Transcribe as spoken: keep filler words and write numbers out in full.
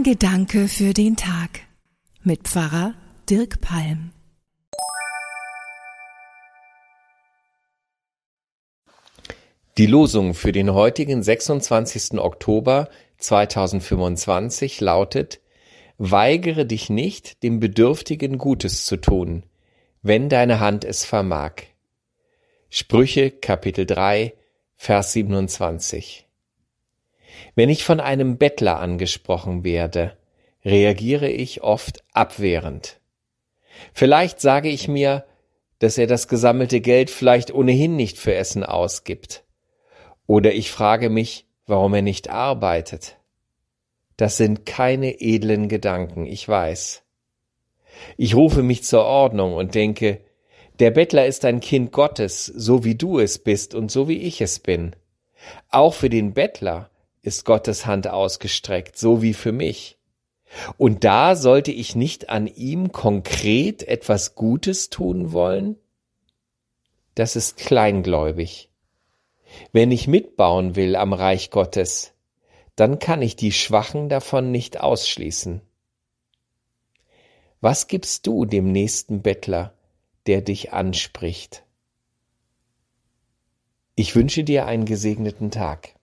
Ein Gedanke für den Tag mit Pfarrer Dirk Palm. Die Losung für den heutigen sechsundzwanzigsten Oktober zweitausendfünfundzwanzig lautet: Weigere dich nicht, dem Bedürftigen Gutes zu tun, wenn deine Hand es vermag. Sprüche Kapitel drei, Vers siebenundzwanzig. Wenn ich von einem Bettler angesprochen werde, reagiere ich oft abwehrend. Vielleicht sage ich mir, dass er das gesammelte Geld vielleicht ohnehin nicht für Essen ausgibt. Oder ich frage mich, warum er nicht arbeitet. Das sind keine edlen Gedanken, ich weiß. Ich rufe mich zur Ordnung und denke, der Bettler ist ein Kind Gottes, so wie du es bist und so wie ich es bin. Auch für den Bettler ist Gottes Hand ausgestreckt, so wie für mich. Und da sollte ich nicht an ihm konkret etwas Gutes tun wollen? Das ist kleingläubig. Wenn ich mitbauen will am Reich Gottes, dann kann ich die Schwachen davon nicht ausschließen. Was gibst du dem nächsten Bettler, der dich anspricht? Ich wünsche dir einen gesegneten Tag.